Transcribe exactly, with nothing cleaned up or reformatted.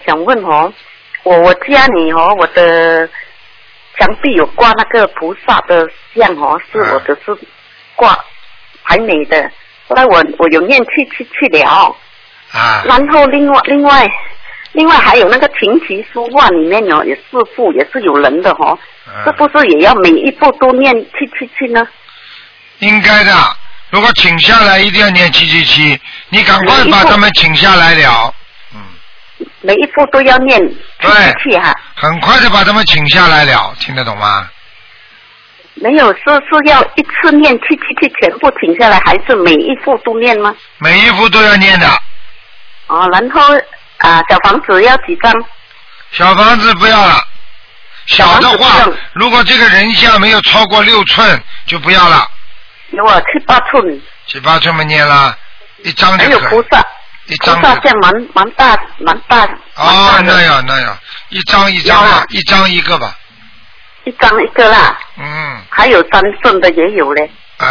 想问哦，我我家里哦，我的墙壁有挂那个菩萨的像哦，是我的是挂还美的。后来我我有念去去去了， 啊， 然后另外另外另外还有那个琴棋书画里面有有四幅也是有人的哦， 啊是不是也要每一步都念去去去呢？ 应该的。如果请下来，一定要念七七七，你赶快把他们请下来了。嗯， 每一步都要念去去去哈。 很快的把他们请下来了，听得懂吗？ 没有，是是要一次念去去去全部停下来，还是每一幅都念吗？ 每一幅都要念的。 哦，然后啊，小房子要几张？ 小房子不要了，小的话，如果这个人像没有超过六寸，就不要了。 有啊，七八寸。 七八寸没念了，一张就可以。 还有菩萨， 一张菩萨像蛮蛮大蛮大。 哦，那样那样，一张一张啊，一张一个吧。 一张一个啦。 嗯。 还有三寸的也有嘞。